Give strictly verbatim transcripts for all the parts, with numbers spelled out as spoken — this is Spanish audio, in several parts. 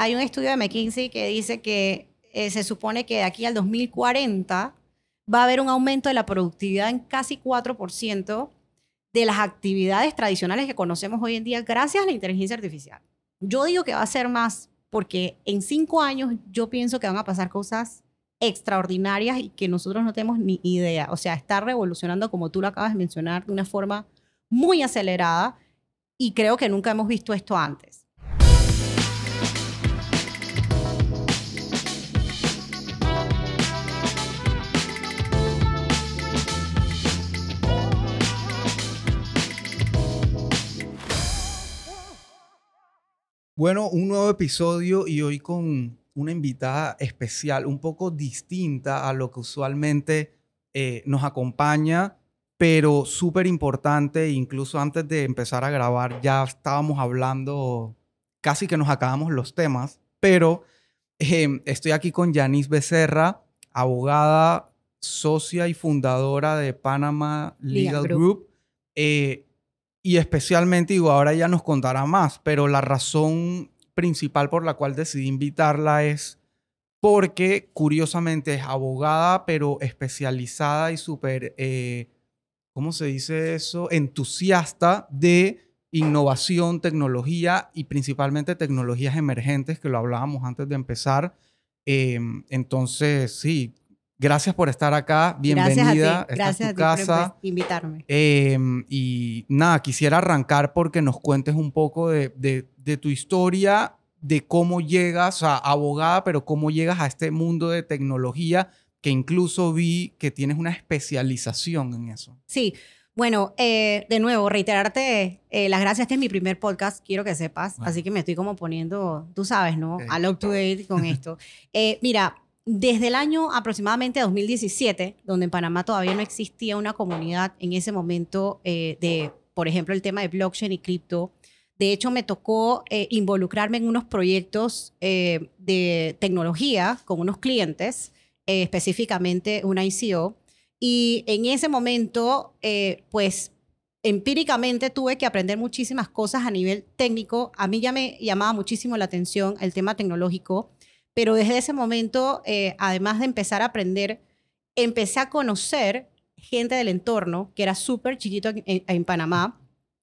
hay un estudio de McKinsey que dice que eh, se supone que de aquí al dos mil cuarenta va a haber un aumento de la productividad en casi cuatro por ciento de las actividades tradicionales que conocemos hoy en día gracias a la inteligencia artificial. Yo digo que va a ser más porque en cinco años yo pienso que van a pasar cosas extraordinarias y que nosotros no tenemos ni idea. O sea, está revolucionando, como tú lo acabas de mencionar, de una forma muy acelerada y creo que nunca hemos visto esto antes. Bueno, un nuevo episodio y hoy con una invitada especial, un poco distinta a lo que usualmente eh, nos acompaña, pero súper importante. Incluso antes de empezar a grabar ya estábamos hablando, casi que nos acabamos los temas, pero eh, estoy aquí con Yanis Becerra, abogada, socia y fundadora de Panama Legal, Legal Group. Group. Eh, Y especialmente, digo, ahora ella nos contará más, pero la razón principal por la cual decidí invitarla es porque, curiosamente, es abogada, pero especializada y súper, eh, ¿cómo se dice eso? Entusiasta de innovación, tecnología y principalmente tecnologías emergentes, que lo hablábamos antes de empezar. Eh, entonces, sí. Gracias por estar acá. Bienvenida. Gracias a ti, gracias Esta es a tu ti casa. por invitarme. Eh, y nada, quisiera arrancar porque nos cuentes un poco de, de, de tu historia, de cómo llegas, o sea, abogada, pero cómo llegas a este mundo de tecnología, que incluso vi que tienes una especialización en eso. Sí, bueno, eh, de nuevo, reiterarte eh, las gracias. Este es mi primer podcast, quiero que sepas, Bueno. así que me estoy como poniendo, tú sabes, ¿no? Okay. Al up to date con esto. Eh, mira, desde el año aproximadamente dos mil diecisiete, donde en Panamá todavía no existía una comunidad en ese momento eh, de, por ejemplo, el tema de blockchain y cripto. De hecho, me tocó eh, involucrarme en unos proyectos eh, de tecnología con unos clientes, eh, específicamente una I C O. Y en ese momento, eh, pues, empíricamente tuve que aprender muchísimas cosas a nivel técnico. A mí ya me llamaba muchísimo la atención el tema tecnológico. Pero desde ese momento, eh, además de empezar a aprender, empecé a conocer gente del entorno que era súper chiquito en, en, en Panamá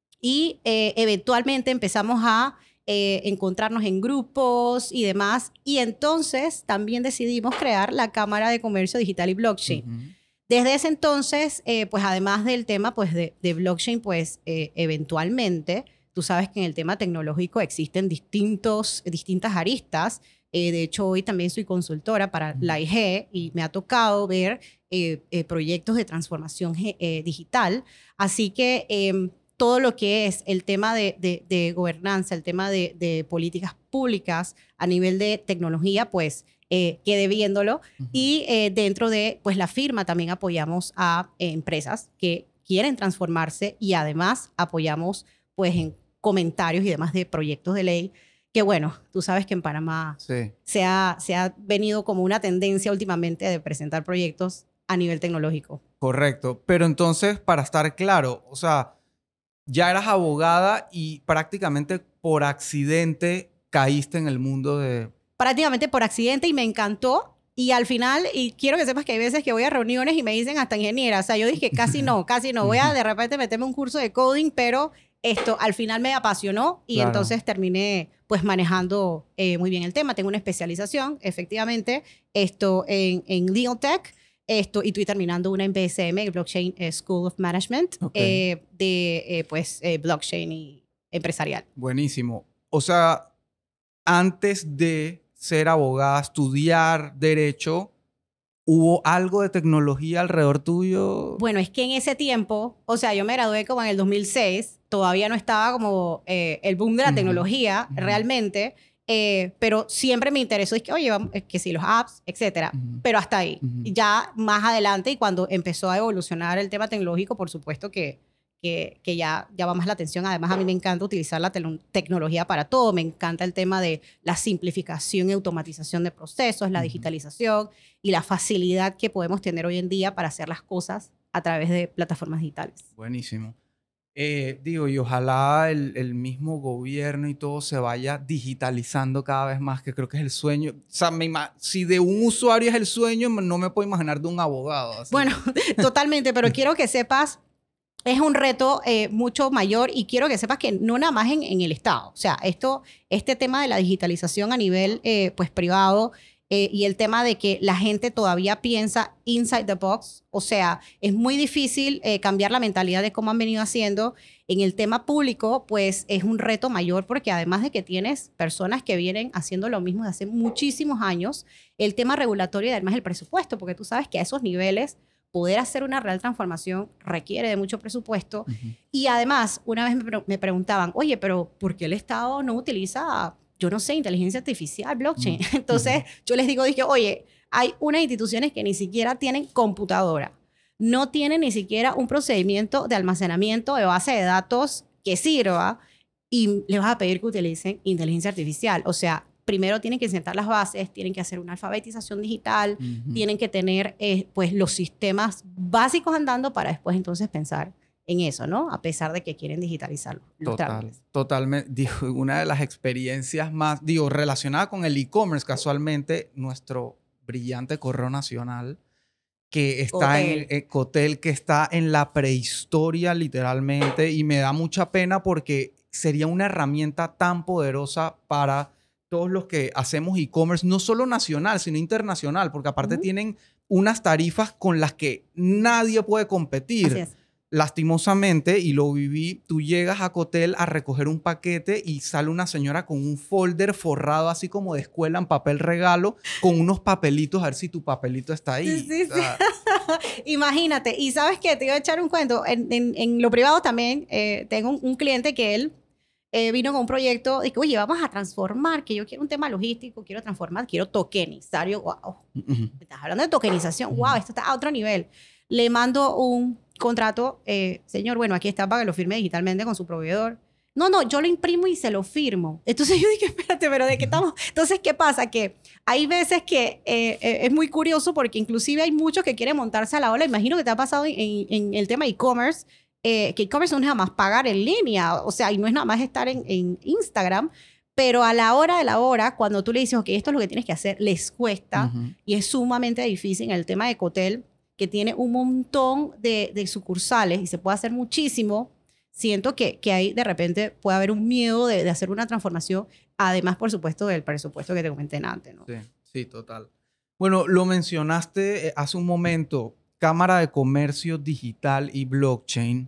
y eh, eventualmente empezamos a eh, encontrarnos en grupos y demás. Y entonces también decidimos crear la Cámara de Comercio Digital y Blockchain. Uh-huh. Desde ese entonces, eh, pues además del tema pues, de, de blockchain, pues eh, eventualmente, tú sabes que en el tema tecnológico existen distintos, distintas aristas. Eh, de hecho, hoy también soy consultora para la I G y me ha tocado ver eh, eh, proyectos de transformación eh, digital. Así que eh, todo lo que es el tema de, de, de gobernanza, el tema de, de políticas públicas a nivel de tecnología, pues eh, quedé viéndolo. Uh-huh. Y eh, dentro de pues, la firma también apoyamos a eh, empresas que quieren transformarse y además apoyamos pues, en comentarios y demás de proyectos de ley. Que bueno, tú sabes que en Panamá sí. se, ha, se ha venido como una tendencia últimamente de presentar proyectos a nivel tecnológico. Correcto. Pero entonces, para estar claro, o sea, ya eras abogada y prácticamente por accidente caíste en el mundo de... Prácticamente por accidente y me encantó. Y al final, y quiero que sepas que hay veces que voy a reuniones y me dicen hasta ingeniera. O sea, yo dije, casi no, casi no. Voy a de repente meterme un curso de coding, pero esto al final me apasionó y claro. Entonces terminé pues manejando eh, muy bien el tema. Tengo una especialización, efectivamente, esto en, en Legal Tech, esto, y estoy terminando una en B S M, el Blockchain School of Management, okay. eh, de eh, pues eh, blockchain y empresarial. Buenísimo. O sea, antes de ser abogada, estudiar derecho, ¿hubo algo de tecnología alrededor tuyo? Bueno, es que en ese tiempo, o sea, yo me gradué como en el dos mil seis, todavía no estaba como eh, el boom de la uh-huh. tecnología uh-huh. realmente, eh, pero siempre me interesó, es que, oye, vamos, es que sí, los apps, etcétera, uh-huh. pero hasta ahí. Uh-huh. Ya más adelante, y cuando empezó a evolucionar el tema tecnológico, por supuesto que, que, que ya llama más la atención. Además, a mí me encanta utilizar la te- tecnología para todo. Me encanta el tema de la simplificación y automatización de procesos, la uh-huh. digitalización y la facilidad que podemos tener hoy en día para hacer las cosas a través de plataformas digitales. Buenísimo. Eh, digo, y ojalá el, el mismo gobierno y todo se vaya digitalizando cada vez más, que creo que es el sueño. O sea, me ima- si de un usuario es el sueño, no me puedo imaginar de un abogado. Así. Bueno, totalmente, pero quiero que sepas, es un reto eh, mucho mayor y quiero que sepas que no nada más en, en el Estado. O sea, esto, este tema de la digitalización a nivel eh, pues, privado eh, y el tema de que la gente todavía piensa inside the box. O sea, es muy difícil eh, cambiar la mentalidad de cómo han venido haciendo. En el tema público, pues es un reto mayor porque además de que tienes personas que vienen haciendo lo mismo de hace muchísimos años, el tema regulatorio y además el presupuesto, porque tú sabes que a esos niveles poder hacer una real transformación requiere de mucho presupuesto. Ujú. Y además, una vez me, pre me preguntaban, oye, pero ¿por qué el Estado no utiliza, yo no sé, inteligencia artificial, blockchain? Ujú. Entonces, yo les digo, dije, oye, hay unas instituciones que ni siquiera tienen computadora, no tienen ni siquiera un procedimiento de almacenamiento de base de datos que sirva y les vas a pedir que utilicen inteligencia artificial. O sea, primero tienen que sentar las bases, tienen que hacer una alfabetización digital, Ujú. tienen que tener eh, pues los sistemas básicos andando para después entonces pensar en eso, ¿no? A pesar de que quieren digitalizar los Total, trámites. totalmente. Digo, una de las experiencias más, digo, relacionada con el e-commerce, casualmente, nuestro brillante correo nacional, que está en Hotel. eh, Cotel, que está en la prehistoria literalmente, y me da mucha pena porque sería una herramienta tan poderosa para todos los que hacemos e-commerce, no solo nacional, sino internacional, porque aparte Ujú. tienen unas tarifas con las que nadie puede Así competir. es. Lastimosamente, y lo viví, tú llegas a Cotel a recoger un paquete y sale una señora con un folder forrado así como de escuela en papel regalo, con unos papelitos, a ver si tu papelito está Sí, ahí. sí, O sí. sea, Imagínate. Y sabes qué, te iba a echar un cuento. En, en- en lo privado también eh, tengo un, un cliente que él eh, vino con un proyecto de que, oye, vamos a transformar, que yo quiero un tema logístico, quiero transformar, quiero tokenizar. Yo, wow, ujú, me estás hablando de tokenización, wow, ujú. esto está a otro nivel. Le mando un contrato, eh, señor, bueno, aquí está para que lo firme digitalmente con su proveedor. No, no, yo lo imprimo y se lo firmo. Entonces yo dije, espérate, pero ¿de qué estamos? Entonces, ¿qué pasa? Que hay veces que eh, eh, es muy curioso porque inclusive hay muchos que quieren montarse a la ola. Imagino que te ha pasado en, en- en el tema e-commerce, eh, que e-commerce no es nada más pagar en línea, o sea, y no es nada más estar en, en Instagram, pero a la hora de la hora, cuando tú le dices, ok, esto es lo que tienes que hacer, les cuesta Ujú. y es sumamente difícil en el tema de Cotel, que tiene un montón de, de sucursales y se puede hacer muchísimo. Siento que, que ahí de repente puede haber un miedo de, de hacer una transformación, además, por supuesto, del presupuesto que te comenté antes, ¿no? Sí, sí, total. Bueno, lo mencionaste eh, hace un momento, Cámara de Comercio Digital y Blockchain,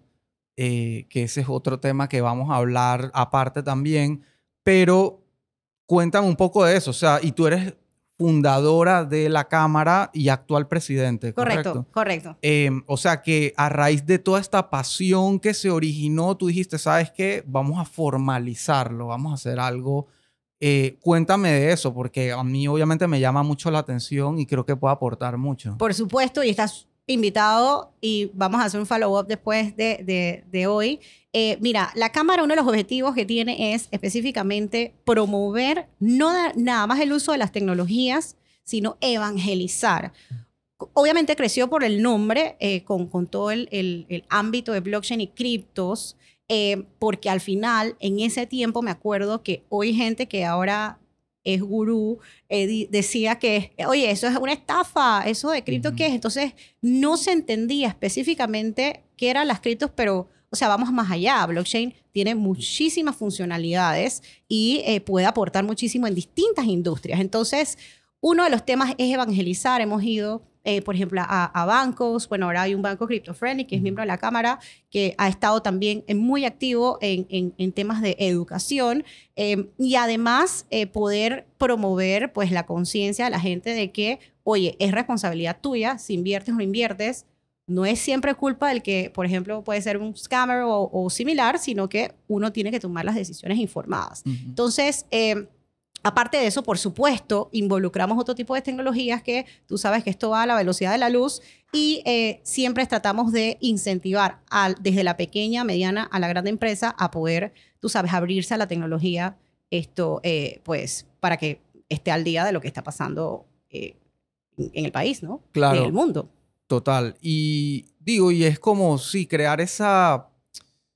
eh, que ese es otro tema que vamos a hablar aparte también, pero cuéntame un poco de eso, o sea, y tú eres fundadora de la Cámara y actual presidente, Correcto, ¿correcto? correcto. Em, o sea que a raíz de toda esta pasión que se originó, tú dijiste, ¿sabes qué? Vamos a formalizarlo, vamos a hacer algo. Eh, cuéntame de eso, porque a mí obviamente me llama mucho la atención y creo que puede aportar mucho. Por supuesto, y estás invitado y vamos a hacer un follow-up después de, de, de hoy. Eh, mira, la Cámara, uno de los objetivos que tiene es específicamente promover no da- nada más el uso de las tecnologías, sino evangelizar. Obviamente creció por el nombre, eh, con, con todo el, el- el ámbito de blockchain y criptos, eh, porque al final, en ese tiempo, me acuerdo que hoy gente que ahora es gurú, eh, di- decía que, oye, eso es una estafa, eso de cripto, Ujú, ¿qué es? Entonces, no se entendía específicamente qué eran las criptos, pero, o sea, vamos más allá. Blockchain tiene muchísimas funcionalidades y eh, puede aportar muchísimo en distintas industrias. Entonces, uno de los temas es evangelizar. Hemos ido, eh, por ejemplo, a, a bancos. Bueno, ahora hay un banco Crypto Friendly que es ujú, miembro de la Cámara, que ha estado también eh, muy activo en, en- en temas de educación, eh, y además eh, poder promover pues, la conciencia de la gente de que, oye, es responsabilidad tuya si inviertes o no inviertes. No es siempre culpa del que, por ejemplo, puede ser un scammer o, o similar, sino que uno tiene que tomar las decisiones informadas. ujú. Entonces, eh, aparte de eso, por supuesto, involucramos otro tipo de tecnologías que tú sabes que esto va a la velocidad de la luz y eh, siempre tratamos de incentivar al, desde la pequeña, mediana a la grande empresa a poder, tú sabes, abrirse a la tecnología, esto, eh, pues, para que esté al día de lo que está pasando eh, en el país, ¿no? Y en el Claro, mundo. total. Y digo, y es como, sí, crear esa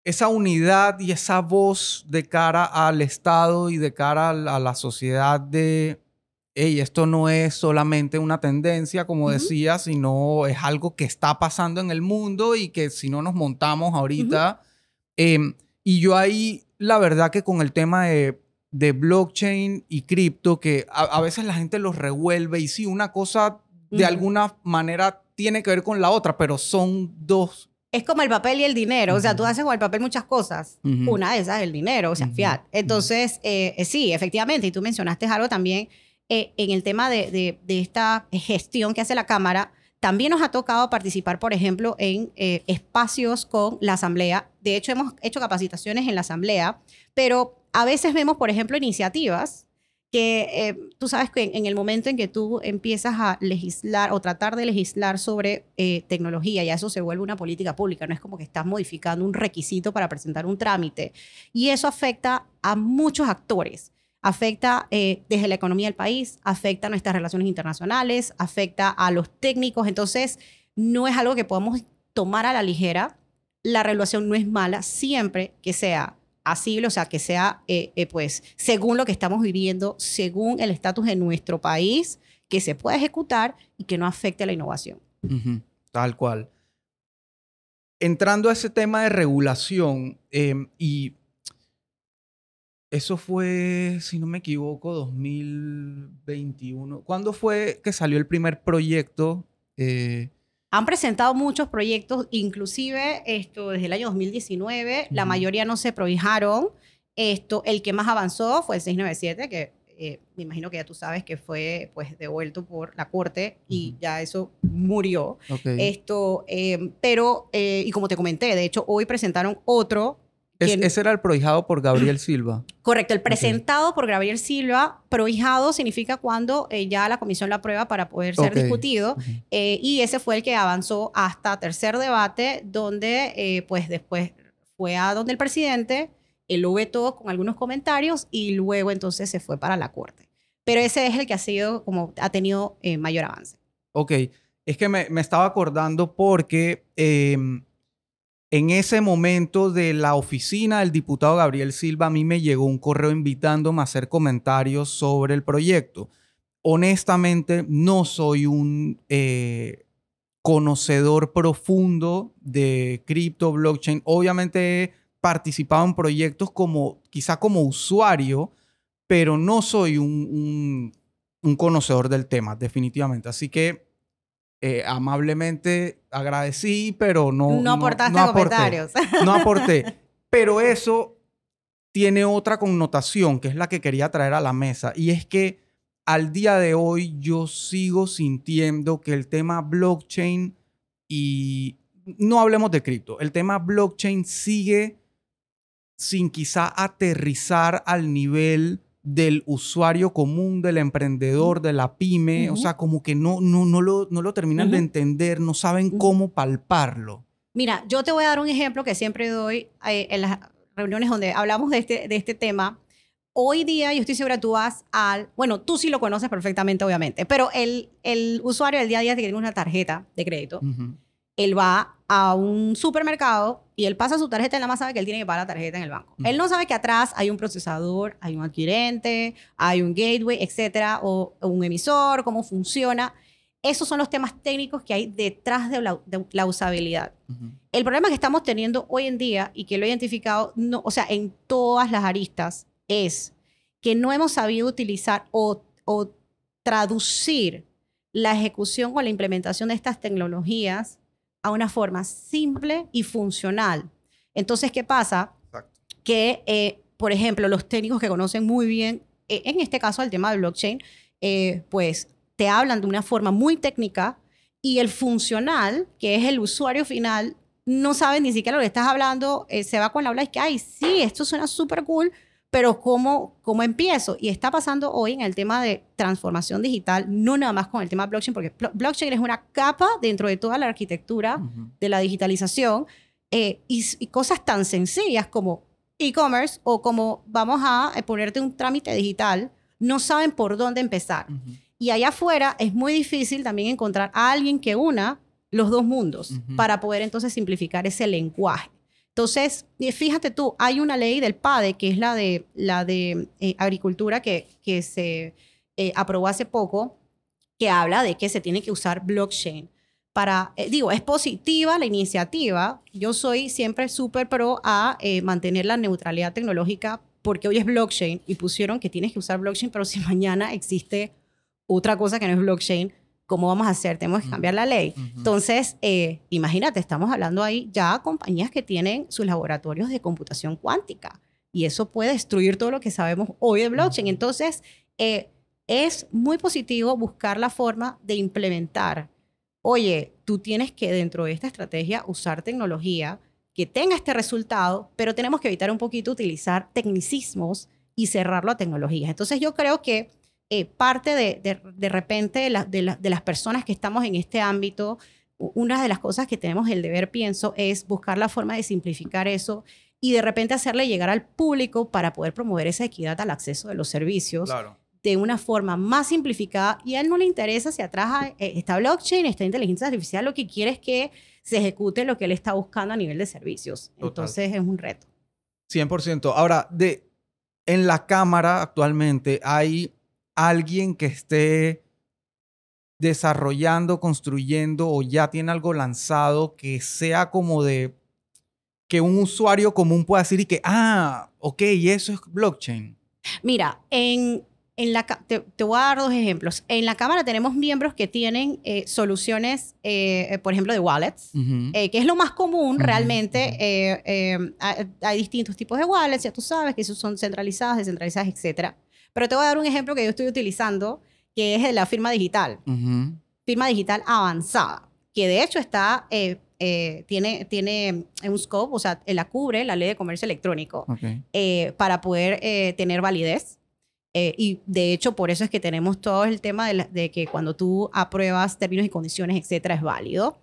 esa unidad y esa voz de cara al Estado y de cara a la, a la sociedad de, hey, esto no es solamente una tendencia, como Uh-huh. decía, sino es algo que está pasando en el mundo y que si no nos montamos ahorita... Uh-huh. eh, y yo ahí, la verdad que con el tema de, de blockchain y cripto, que a, a veces la gente los revuelve y sí, una cosa de uh-huh. alguna manera tiene que ver con la otra, pero son dos. Es como el papel y el dinero. Uh-huh. O sea, tú haces con el papel muchas cosas. Uh-huh. Una de esas es el dinero, o sea, uh-huh. fiat. Entonces, eh, eh, sí, efectivamente. Y tú mencionaste algo también eh, en el tema de, de, de esta gestión que hace la Cámara. También nos ha tocado participar, por ejemplo, en eh, espacios con la Asamblea. De hecho, hemos hecho capacitaciones en la Asamblea, pero a veces vemos, por ejemplo, iniciativas que eh, tú sabes que en, en el momento en que tú empiezas a legislar o tratar de legislar sobre eh, tecnología, ya eso se vuelve una política pública, no es como que estás modificando un requisito para presentar un trámite. Y eso afecta a muchos actores. Afecta eh, desde la economía del país, afecta a nuestras relaciones internacionales, afecta a los técnicos. Entonces, no es algo que podamos tomar a la ligera. La regulación no es mala siempre que sea asible, o sea, que sea, eh, eh, pues, según lo que estamos viviendo, según el estatus de nuestro país, que se pueda ejecutar y que no afecte a la innovación. Uh-huh. Tal cual. Entrando a ese tema de regulación, eh, y eso fue, si no me equivoco, dos mil veintiuno. ¿Cuándo fue que salió el primer proyecto? Eh, Han presentado muchos proyectos, inclusive esto desde el año dos mil diecinueve. Uh-huh. La mayoría no se prohijaron. Esto, el que más avanzó fue el seiscientos noventa y siete, que eh, me imagino que ya tú sabes que fue pues, devuelto por la Corte y uh-huh. ya eso murió. Okay. Esto, eh, pero, eh, y como te comenté, de hecho, hoy presentaron otro. Es, ese era el prohijado por Gabriel Silva. Correcto, el presentado okay. por Gabriel Silva. Prohijado significa cuando eh, ya la comisión lo aprueba para poder ser okay. discutido. Uh-huh. eh, y ese fue el que avanzó hasta tercer debate, donde eh, pues después fue a donde el presidente, él lo vetó con algunos comentarios y luego entonces se fue para la Corte. Pero ese es el que ha sido, como ha tenido eh, mayor avance. Ok, es que me, me estaba acordando porque... Eh, En ese momento de la oficina del diputado Gabriel Silva, a mí me llegó un correo invitándome a hacer comentarios sobre el proyecto. Honestamente, no soy un eh, conocedor profundo de cripto, blockchain. Obviamente he participado en proyectos como, quizá como usuario, pero no soy un, un, un conocedor del tema, definitivamente. Así que Eh, amablemente agradecí, pero no... No aportaste no, no comentarios. Aporté, no aporté. Pero eso tiene otra connotación, que es la que quería traer a la mesa. Y es que al día de hoy yo sigo sintiendo que el tema blockchain y... No hablemos de cripto. El tema blockchain sigue sin quizá aterrizar al nivel del usuario común, del emprendedor, de la pyme. Uh-huh. O sea, como que no, no, no, lo, no lo terminan uh-huh. de entender, no saben uh-huh. cómo palparlo. Mira, yo te voy a dar un ejemplo que siempre doy eh, en las reuniones donde hablamos de este, de este tema. Hoy día, yo estoy segura, tú vas al... Bueno, tú sí lo conoces perfectamente, obviamente, pero el, el usuario del día a día que tiene una tarjeta de crédito, uh-huh. él va a un supermercado y él pasa su tarjeta y nada más sabe que él tiene que pagar la tarjeta en el banco. Uh-huh. Él no sabe que atrás hay un procesador, hay un adquirente, hay un gateway, etcétera, o, o un emisor, cómo funciona. Esos son los temas técnicos que hay detrás de la, de la usabilidad. Uh-huh. El problema que estamos teniendo hoy en día y que lo he identificado, no, o sea, en todas las aristas, es que no hemos sabido utilizar o, o traducir la ejecución o la implementación de estas tecnologías a una forma simple y funcional. Entonces, ¿qué pasa? Exacto. Que, eh, por ejemplo, los técnicos que conocen muy bien, eh, en este caso el tema de blockchain, eh, pues te hablan de una forma muy técnica y el funcional, que es el usuario final, no sabe ni siquiera lo que estás hablando, eh, se va con la habla y es que, ay, sí, esto suena súper cool, pero ¿cómo, ¿cómo empiezo? Y está pasando hoy en el tema de transformación digital, no nada más con el tema blockchain, porque blockchain es una capa dentro de toda la arquitectura uh-huh. de la digitalización eh, y, y cosas tan sencillas como e-commerce o como vamos a ponerte un trámite digital, no saben por dónde empezar. Uh-huh. Y allá afuera es muy difícil también encontrar a alguien que una los dos mundos uh-huh. para poder entonces simplificar ese lenguaje. Entonces, fíjate tú, hay una ley del P A D E, que es la de, la de eh, agricultura que, que se eh, aprobó hace poco, que habla de que se tiene que usar blockchain. Para, eh, digo, es positiva la iniciativa. Yo soy siempre súper pro a eh, mantener la neutralidad tecnológica porque hoy es blockchain y pusieron que tienes que usar blockchain, pero si mañana existe otra cosa que no es blockchain, ¿cómo vamos a hacer? Tenemos que cambiar la ley. Uh-huh. Entonces, eh, imagínate, estamos hablando ahí ya de compañías que tienen sus laboratorios de computación cuántica y eso puede destruir todo lo que sabemos hoy de blockchain. Uh-huh. Entonces, eh, es muy positivo buscar la forma de implementar. Oye, tú tienes que dentro de esta estrategia usar tecnología que tenga este resultado, pero tenemos que evitar un poquito utilizar tecnicismos y cerrarlo a tecnologías. Entonces, yo creo que Eh, parte de, de, de repente de, la, de, la, de las personas que estamos en este ámbito, una de las cosas que tenemos el deber, pienso, es buscar la forma de simplificar eso y de repente hacerle llegar al público para poder promover esa equidad al acceso de los servicios. Claro. De una forma más simplificada y a él no le interesa si atrás eh, está blockchain, está inteligencia artificial, lo que quiere es que se ejecute lo que él está buscando a nivel de servicios. Total. Entonces es un reto. cien por ciento. Ahora, de, en la Cámara actualmente hay alguien que esté desarrollando, construyendo o ya tiene algo lanzado que sea como de que un usuario común pueda decir y que, ah, ok, eso es blockchain. Mira, en, en la, te, te voy a dar dos ejemplos. En la Cámara tenemos miembros que tienen eh, soluciones, eh, por ejemplo, de wallets, uh-huh. eh, que es lo más común uh-huh. realmente. Uh-huh. Eh, eh, hay, hay distintos tipos de wallets, ya tú sabes que esos son centralizadas, descentralizadas, etcétera. Pero te voy a dar un ejemplo que yo estoy utilizando, que es de la firma digital. Uh-huh. Firma digital avanzada, que de hecho está, eh, eh, tiene, tiene un scope, o sea, la cubre la ley de comercio electrónico okay. eh, para poder eh, tener validez. Eh, y de hecho, por eso es que tenemos todo el tema de, la, de que cuando tú apruebas términos y condiciones, etcétera, es válido.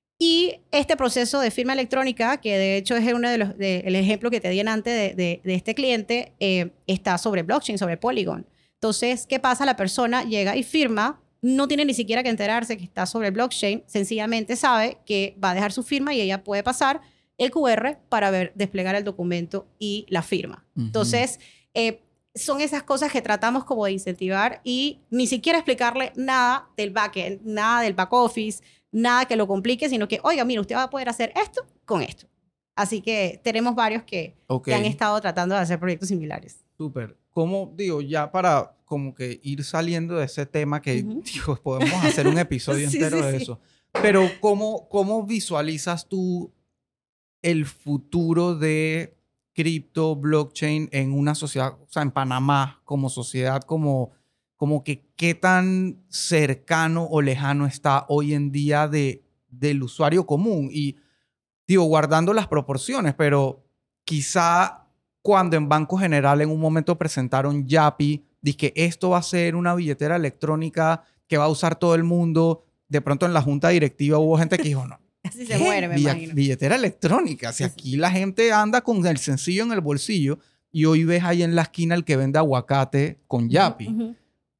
Y este proceso de firma electrónica, que de hecho es uno de los, de, el ejemplo que te di antes de, de, de este cliente, eh, está sobre blockchain, sobre Polygon. Entonces, ¿qué pasa? La persona llega y firma, no tiene ni siquiera que enterarse que está sobre blockchain, sencillamente sabe que va a dejar su firma y ella puede pasar el cu erre para ver, desplegar el documento y la firma. Uh-huh. Entonces, eh, son esas cosas que tratamos como de incentivar y ni siquiera explicarle nada del backend, nada del back office, nada que lo complique, sino que, oiga, mira, usted va a poder hacer esto con esto. Así que tenemos varios que, okay. que han estado tratando de hacer proyectos similares. Súper. ¿Cómo, digo, ya para como que ir saliendo de ese tema que, uh-huh. digo, podemos hacer un episodio sí, entero sí, de sí. eso, pero ¿cómo, cómo visualizas tú el futuro de cripto, blockchain en una sociedad, o sea, en Panamá como sociedad, como... como que qué tan cercano o lejano está hoy en día de, del usuario común? Y digo, guardando las proporciones, pero quizá cuando en Banco General en un momento presentaron Yapi, dije que esto va a ser una billetera electrónica que va a usar todo el mundo, de pronto en la junta directiva hubo gente que dijo, no, así se muere, me Bill- imagino. Billetera electrónica, si aquí la gente anda con el sencillo en el bolsillo y hoy ves ahí en la esquina el que vende aguacate con Yapi. Uh-huh, uh-huh.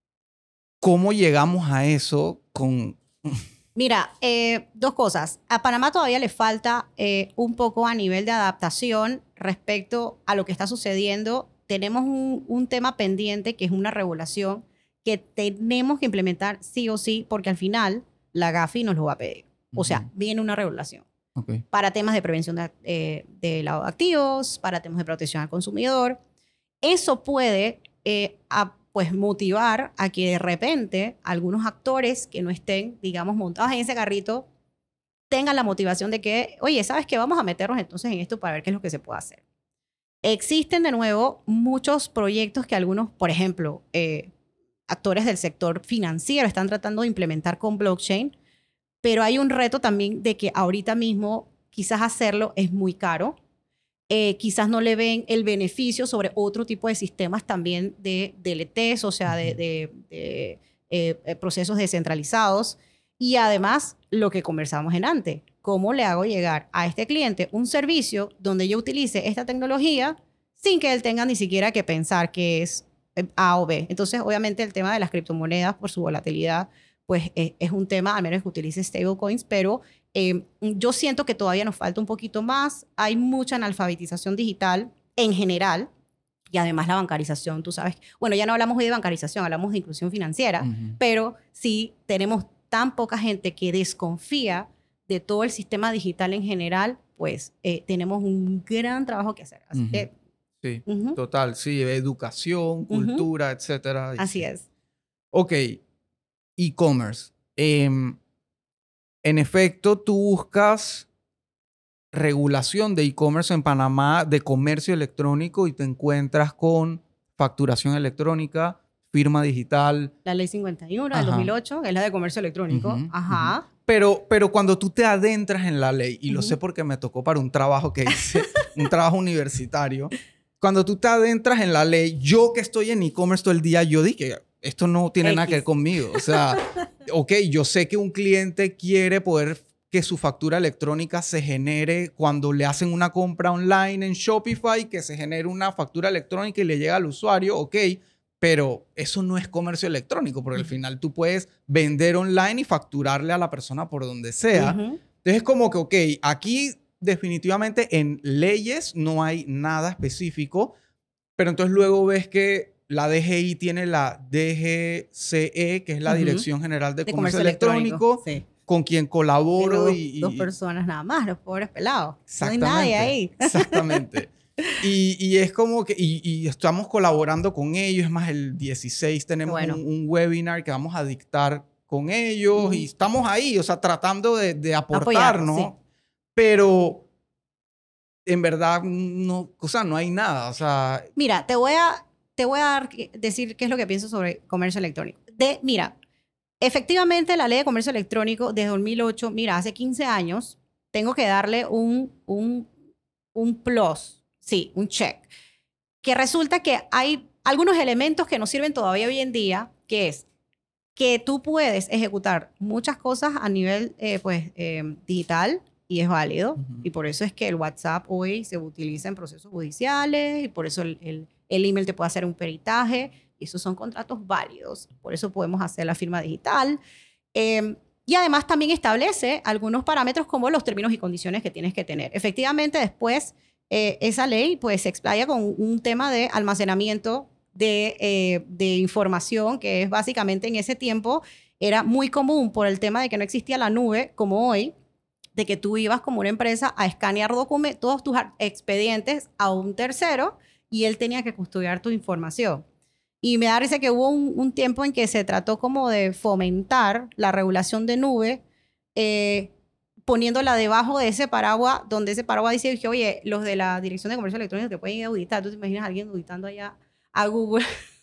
¿Cómo llegamos a eso con...? Mira, eh, dos cosas. A Panamá todavía le falta eh, un poco a nivel de adaptación respecto a lo que está sucediendo. Tenemos un, un tema pendiente que es una regulación que tenemos que implementar sí o sí porque al final la Gafi nos lo va a pedir. O sea, uh-huh. viene una regulación. Okay. Para temas de prevención de, eh, de lavado de activos, para temas de protección al consumidor. Eso puede... Eh, a, pues motivar a que de repente algunos actores que no estén, digamos, montados en ese carrito, tengan la motivación de que, oye, ¿sabes qué? Vamos a meternos entonces en esto para ver qué es lo que se puede hacer. Existen de nuevo muchos proyectos que algunos, por ejemplo, eh, actores del sector financiero están tratando de implementar con blockchain, pero hay un reto también de que ahorita mismo quizás hacerlo es muy caro. Eh, quizás no le ven el beneficio sobre otro tipo de sistemas también de D L Ts, o sea, de, de, de eh, procesos descentralizados. Y además, lo que conversamos en antes, ¿cómo le hago llegar a este cliente un servicio donde yo utilice esta tecnología sin que él tenga ni siquiera que pensar que es A o B? Entonces, obviamente, el tema de las criptomonedas por su volatilidad, pues es, es un tema, al menos que utilice stablecoins, pero Eh, yo siento que todavía nos falta un poquito más. Hay mucha analfabetización digital en general y además la bancarización, tú sabes. Bueno, ya no hablamos hoy de bancarización, hablamos de inclusión financiera, Uh-huh. pero sí tenemos tan poca gente que desconfía de todo el sistema digital en general, pues eh, tenemos un gran trabajo que hacer. Así Uh-huh. que, sí, uh-huh. total, sí, educación, cultura, uh-huh. etcétera. Así sí. es. Ok, e-commerce. Eh, en efecto, tú buscas regulación de e-commerce en Panamá de comercio electrónico y te encuentras con facturación electrónica, firma digital. La ley cincuenta y uno del dos mil ocho es la de comercio electrónico. Uh-huh, Ajá. Uh-huh. Pero, pero cuando tú te adentras en la ley, y uh-huh. lo sé porque me tocó para un trabajo que hice, un trabajo universitario, cuando tú te adentras en la ley, yo que estoy en e-commerce todo el día, yo dije, esto no tiene X. nada que ver conmigo. O sea, ok, yo sé que un cliente quiere poder que su factura electrónica se genere cuando le hacen una compra online en Shopify, que se genere una factura electrónica y le llega al usuario, ok, pero eso no es comercio electrónico, porque uh-huh. al final tú puedes vender online y facturarle a la persona por donde sea. Uh-huh. Entonces es como que, ok, aquí definitivamente en leyes no hay nada específico, pero entonces luego ves que la D G I tiene la D G C E, que es la uh-huh. Dirección General de, de Comercio, Comercio Electrónico, electrónico sí. con quien colaboro. Dos, y, y, dos personas nada más, los pobres pelados. Exactamente. No hay nadie ahí. Exactamente. y, y es como que, y, y estamos colaborando con ellos. Es más, el dieciséis tenemos bueno. un, un webinar que vamos a dictar con ellos uh-huh. y estamos ahí, o sea, tratando de, de aportar, ¿no? Sí. Pero en verdad, no, o sea, no hay nada, o sea... Mira, te voy a, te voy a dar, decir qué es lo que pienso sobre comercio electrónico. De, mira, efectivamente la ley de comercio electrónico desde dos mil ocho, mira, hace quince años, tengo que darle un, un, un plus, sí, un check, que resulta que hay algunos elementos que nos sirven todavía hoy en día, que es que tú puedes ejecutar muchas cosas a nivel eh, pues, eh, digital, y es válido, uh-huh. y por eso es que el WhatsApp hoy se utiliza en procesos judiciales, y por eso el, el, el email te puede hacer un peritaje, y esos son contratos válidos, por eso podemos hacer la firma digital. Eh, y además también establece algunos parámetros como los términos y condiciones que tienes que tener. Efectivamente, después eh, esa ley pues, se explaya con un tema de almacenamiento de, eh, de información, que es básicamente en ese tiempo era muy común por el tema de que no existía la nube como hoy, de que tú ibas como una empresa a escanear documentos, todos tus expedientes a un tercero y él tenía que custodiar tu información. Y me da risa que hubo un, un tiempo en que se trató como de fomentar la regulación de nube, eh, poniéndola debajo de ese paraguas, donde ese paraguas dice que, oye, los de la Dirección de Comercio Electrónico te pueden ir a auditar. ¿Tú te imaginas a alguien auditando allá a Google?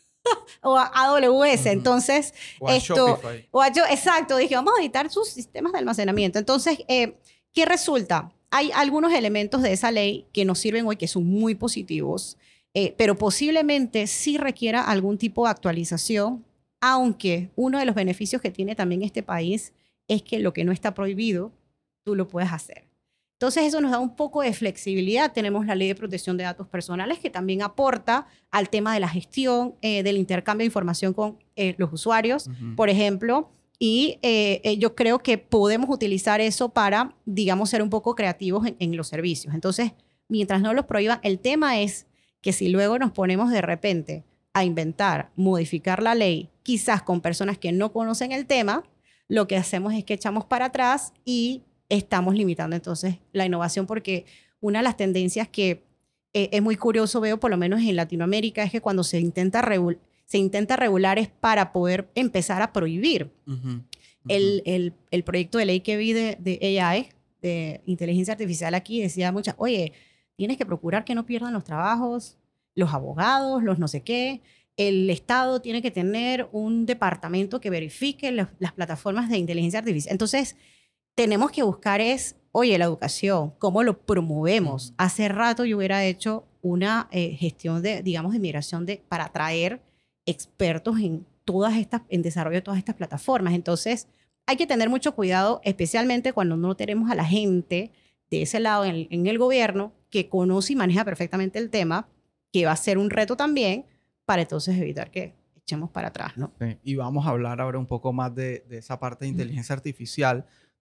o a A W S, uh-huh. entonces o a esto, Shopify. o a yo, exacto, dije, vamos a editar sus sistemas de almacenamiento. Entonces, eh, ¿qué resulta? Hay algunos elementos de esa ley que nos sirven hoy que son muy positivos, eh, pero posiblemente sí requiera algún tipo de actualización, aunque uno de los beneficios que tiene también este país es que lo que no está prohibido, tú lo puedes hacer. Entonces, eso nos da un poco de flexibilidad. Tenemos la Ley de Protección de Datos Personales que también aporta al tema de la gestión, eh, del intercambio de información con eh, los usuarios, uh-huh. por ejemplo. Y eh, eh, yo creo que podemos utilizar eso para, digamos, ser un poco creativos en, en los servicios. Entonces, mientras no los prohíban, el tema es que si luego nos ponemos de repente a inventar, modificar la ley, quizás con personas que no conocen el tema, lo que hacemos es que echamos para atrás y estamos limitando entonces la innovación, porque una de las tendencias que eh, es muy curioso, veo por lo menos en Latinoamérica, es que cuando se intenta, regul- se intenta regular es para poder empezar a prohibir. Uh-huh. Uh-huh. El, el, el proyecto de ley que vi de, de A I, de inteligencia artificial aquí, decía muchas, oye, tienes que procurar que no pierdan los trabajos, los abogados, los no sé qué. El Estado tiene que tener un departamento que verifique los, las plataformas de inteligencia artificial. Entonces, tenemos que buscar es, oye, la educación, ¿cómo lo promovemos? Uh-huh. Hace rato yo hubiera hecho una eh, gestión de, digamos, de migración de, para atraer expertos en todas estas, en desarrollo de todas estas plataformas. Entonces, hay que tener mucho cuidado, especialmente cuando no tenemos a la gente de ese lado en el, en el gobierno que conoce y maneja perfectamente el tema, que va a ser un reto también para entonces evitar que echemos para atrás, ¿no? Sí. Y vamos a hablar ahora un poco más de, de esa parte de inteligencia uh-huh. artificial.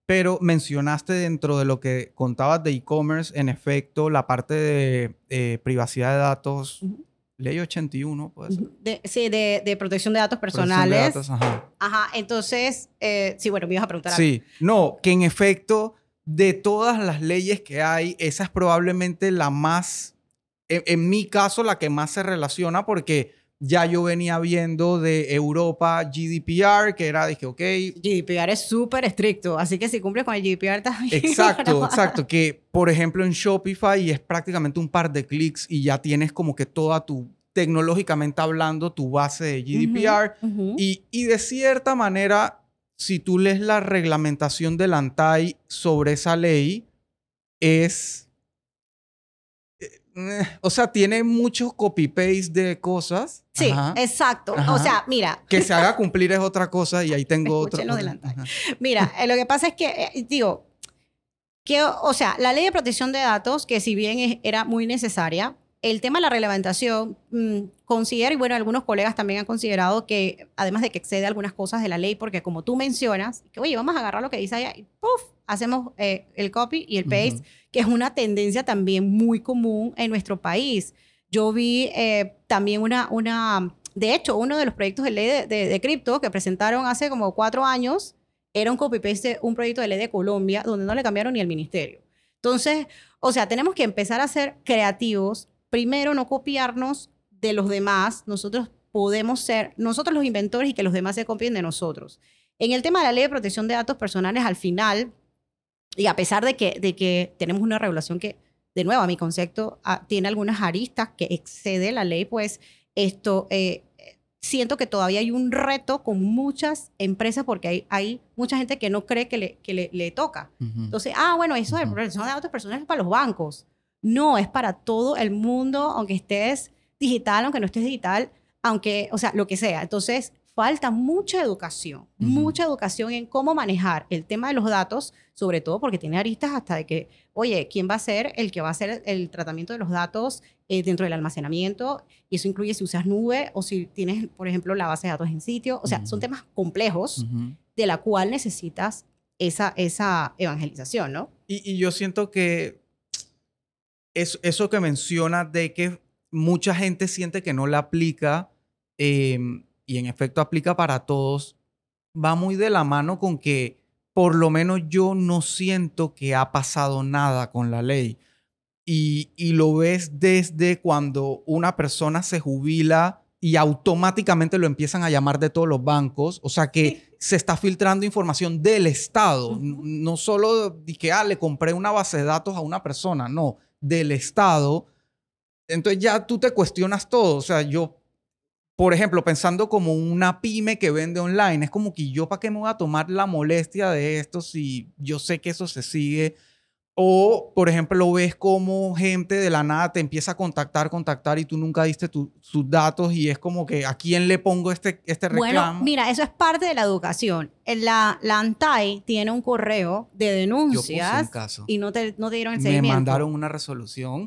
Pero mencionaste dentro de lo que contabas de e-commerce, en efecto, la parte de eh, privacidad de datos, Ujú. ley ochenta y uno, puede ser. De, sí, de, de protección de datos Protección de personales. datos, ajá. Ajá, entonces, eh, sí, bueno, me ibas a preguntar algo. Sí, no, que en efecto, de todas las leyes que hay, esa es probablemente la más, en, en mi caso, la que más se relaciona porque ya yo venía viendo de Europa G D P R, que era, dije, ok, G D P R es súper estricto, así que si cumples con el G D P R también. exacto, exacto, que por ejemplo en Shopify es prácticamente un par de clics y ya tienes como que toda tu, tecnológicamente hablando, tu base de G D P R. Uh -huh, uh -huh. y, y de cierta manera, si tú lees la reglamentación del ANTAI sobre esa ley, es... Eh, o sea, tiene mucho copy-paste de cosas. Sí, Ajá. exacto. Ajá. O sea, mira. Que se haga cumplir es otra cosa y ahí tengo otro. Escúchenlo delante. Mira, eh, lo que pasa es que, eh, digo, que, o sea, la ley de protección de datos, que si bien es, era muy necesaria, el tema de la reglamentación, mmm, considero, y bueno, algunos colegas también han considerado que, además de que excede algunas cosas de la ley, porque como tú mencionas, que oye, vamos a agarrar lo que dice allá y ¡puf! Hacemos eh, el copy y el paste, uh-huh. que es una tendencia también muy común en nuestro país. Yo vi eh, también una, una, de hecho, uno de los proyectos de ley de, de, de cripto que presentaron hace como cuatro años, era un copy-paste de un proyecto de ley de Colombia donde no le cambiaron ni el ministerio. Entonces, o sea, tenemos que empezar a ser creativos. Primero, no copiarnos de los demás. Nosotros podemos ser, nosotros los inventores y que los demás se copien de nosotros. En el tema de la ley de protección de datos personales, al final, y a pesar de que, de que tenemos una regulación que, de nuevo, a mi concepto, a, tiene algunas aristas que excede la ley, pues esto... Eh, siento que todavía hay un reto con muchas empresas porque hay, hay mucha gente que no cree que le, que le, le toca. Uh-huh. Entonces, ah, bueno, eso de protección de datos personales es para los bancos. No, es para todo el mundo, aunque estés digital, aunque no estés digital, aunque, o sea, lo que sea. Entonces, falta mucha educación, uh-huh. mucha educación en cómo manejar el tema de los datos, sobre todo porque tiene aristas hasta de que, oye, ¿quién va a ser el que va a hacer el tratamiento de los datos eh, dentro del almacenamiento? Y eso incluye si usas nube o si tienes, por ejemplo, la base de datos en sitio. O sea, uh-huh. son temas complejos uh-huh. de la cual necesitas esa, esa evangelización, ¿no? Y, y yo siento que eso, eso que mencionas de que mucha gente siente que no la aplica, eh, y en efecto aplica para todos, va muy de la mano con que por lo menos yo no siento que ha pasado nada con la ley. Y, y lo ves desde cuando una persona se jubila y automáticamente lo empiezan a llamar de todos los bancos. O sea que sí. se está filtrando información del Estado. Uh-huh. No solo de que, ah, le compré una base de datos a una persona. No, del Estado. Entonces ya tú te cuestionas todo. O sea, yo... Por ejemplo, pensando como una pyme que vende online, es como que yo para qué me voy a tomar la molestia de esto si yo sé que eso se sigue. O, por ejemplo, ves como gente de la nada te empieza a contactar, contactar y tú nunca diste tu, sus datos y es como que ¿a quién le pongo este, este reclamo? Bueno, mira, eso es parte de la educación. La, la ANTAI tiene un correo de denuncias yo puse un caso. y no te, no te dieron el seguimiento. Me mandaron una resolución.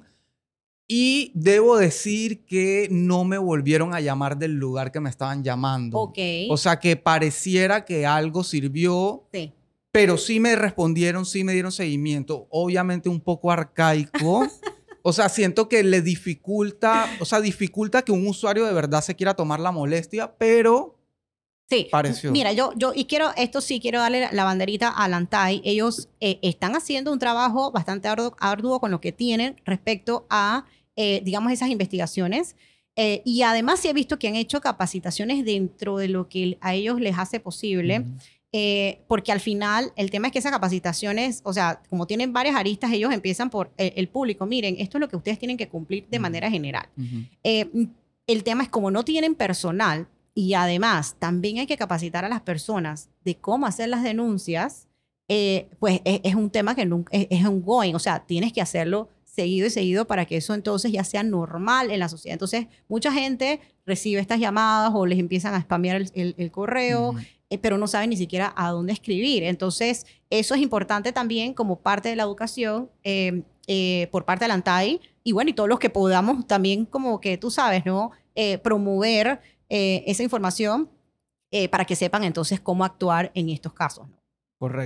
Y debo decir que no me volvieron a llamar del lugar que me estaban llamando. Ok. O sea, que pareciera que algo sirvió, sí. pero sí me respondieron, sí me dieron seguimiento. Obviamente un poco arcaico. O sea, siento que le dificulta, o sea, dificulta que un usuario de verdad se quiera tomar la molestia, pero... Sí, pareció. Mira, yo, yo, y quiero, esto sí, quiero darle la banderita a la ANTAI. Ellos eh, están haciendo un trabajo bastante arduo, arduo con lo que tienen respecto a, eh, digamos, esas investigaciones. Eh, y además sí he visto que han hecho capacitaciones dentro de lo que a ellos les hace posible. Uh-huh. eh, porque al final el tema es que esas capacitaciones, o sea, como tienen varias aristas, ellos empiezan por el, el público. Miren, esto es lo que ustedes tienen que cumplir de uh-huh. manera general. Uh-huh. eh, el tema es como no tienen personal, y además, también hay que capacitar a las personas de cómo hacer las denuncias, eh, pues es, es un tema que nunca, es, es un going, o sea, tienes que hacerlo seguido y seguido para que eso entonces ya sea normal en la sociedad. Entonces, mucha gente recibe estas llamadas o les empiezan a spamear el, el, el correo, uh-huh. eh, pero no saben ni siquiera a dónde escribir. Entonces, eso es importante también como parte de la educación eh, eh, por parte de la ANTAI y bueno, y todos los que podamos también como que tú sabes, ¿no? Eh, promover Eh, esa información eh, para que sepan entonces cómo actuar en estos casos, ¿no? Correcto.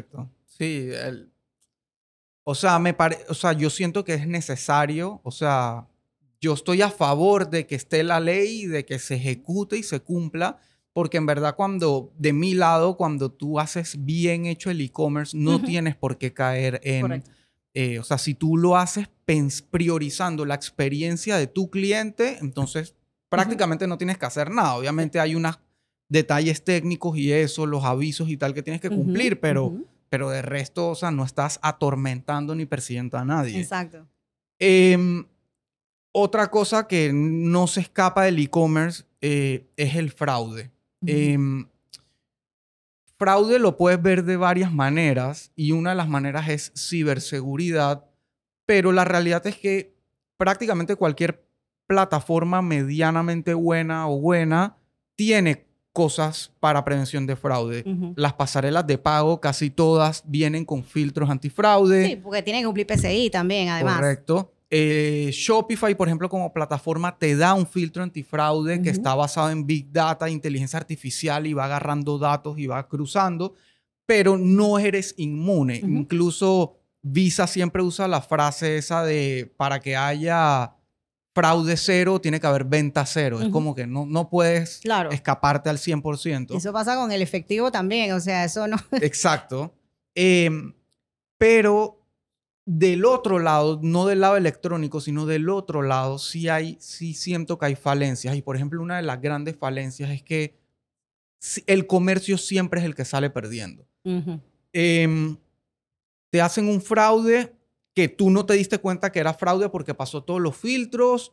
Sí, el, o sea, me pare, o sea, yo siento que es necesario, o sea, yo estoy a favor de que esté la ley, de que se ejecute y se cumpla, porque en verdad cuando, de mi lado, cuando tú haces bien hecho el e-commerce, no Ujú. tienes por qué caer en, Correcto. eh, o sea, si tú lo haces pens- priorizando la experiencia de tu cliente, entonces Ujú. prácticamente no tienes que hacer nada. Sí. Obviamente hay unos detalles técnicos y eso, los avisos y tal que tienes que Ujú, cumplir, pero ujú. pero de resto, o sea, no estás atormentando ni persiguiendo a nadie. Exacto. Em, Otra cosa que no se escapa del e-commerce eh, es el fraude. Ujú. Em, Fraude lo puedes ver de varias maneras y una de las maneras es ciberseguridad, pero la realidad es que prácticamente cualquier plataforma medianamente buena o buena tiene cosas para prevención de fraude. Ujú. Las pasarelas de pago casi todas vienen con filtros Sí, antifraude. porque tiene que cumplir P C I también, además. Correcto. Eh, Shopify, por ejemplo, como plataforma, te da un filtro antifraude que Ujú. está basado en Big Data, inteligencia artificial y va agarrando datos y va cruzando, pero no eres inmune. Ujú. Incluso Visa siempre usa la frase esa de para que haya fraude cero, tiene que haber venta cero. Es Ujú. como que no, no puedes Claro. escaparte al cien por ciento. Eso pasa con el efectivo también, o sea, eso no. Exacto. Em, pero del otro lado, no del lado electrónico, sino del otro lado, sí hay, sí siento que hay falencias. Y por ejemplo, una de las grandes falencias es que si- el comercio siempre es el que sale perdiendo. Ujú. Em, Te hacen un fraude que tú no te diste cuenta que era fraude porque pasó todos los filtros,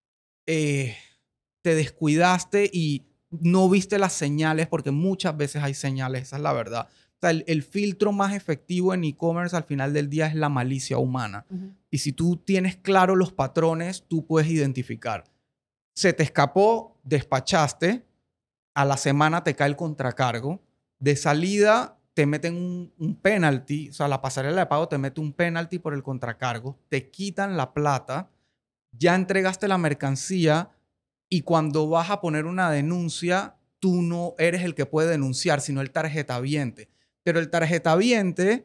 eh, te descuidaste y no viste las señales, porque muchas veces hay señales, esa es la verdad. O sea, el, el filtro más efectivo en e-commerce al final del día es la malicia humana. Ujú. Y si tú tienes claro los patrones, tú puedes identificar. Se te escapó, despachaste, a la semana te cae el contracargo, de salida te meten un, un penalty, o sea, la pasarela de pago te mete un penalty por el contracargo, te quitan la plata, ya entregaste la mercancía y cuando vas a poner una denuncia, tú no eres el que puede denunciar, sino el tarjetaviente. Pero el tarjetaviente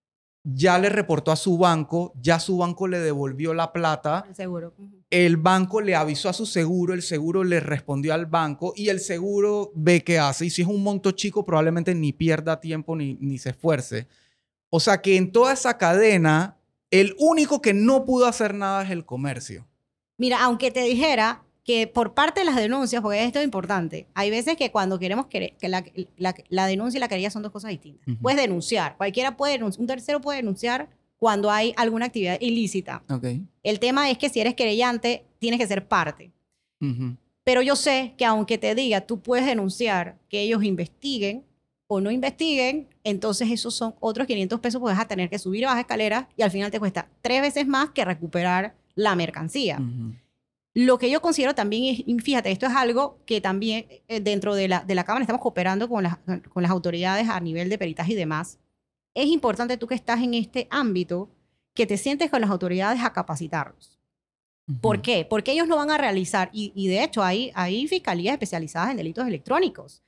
ya le reportó a su banco, ya su banco le devolvió la plata, Seguro. Ujú. el banco le avisó a su seguro, el seguro le respondió al banco y el seguro ve qué hace. Y si es un monto chico, probablemente ni pierda tiempo ni, ni se esfuerce. O sea que en toda esa cadena, el único que no pudo hacer nada es el comercio. Mira, aunque te dijera que por parte de las denuncias, porque esto es importante, hay veces que cuando queremos que, que la, la, la denuncia y la querella son dos cosas distintas. Ujú. Puedes denunciar, cualquiera puede denunciar, un tercero puede denunciar cuando hay alguna actividad ilícita. Ok. El tema es que si eres querellante, tienes que ser parte. Ujú. Pero yo sé que aunque te diga, tú puedes denunciar que ellos investiguen o no investiguen, entonces esos son otros quinientos pesos porque vas a tener que subir a bajar escaleras y al final te cuesta tres veces más que recuperar la mercancía. Ujú. Lo que yo considero también es, y fíjate, esto es algo que también eh, dentro de la, de la Cámara estamos cooperando con las, con las autoridades a nivel de peritaje y demás. Es importante tú que estás en este ámbito que te sientes con las autoridades a capacitarlos. ¿Por Ujú. qué? Porque ellos lo van a realizar y, y de hecho hay, hay fiscalías especializadas en delitos electrónicos.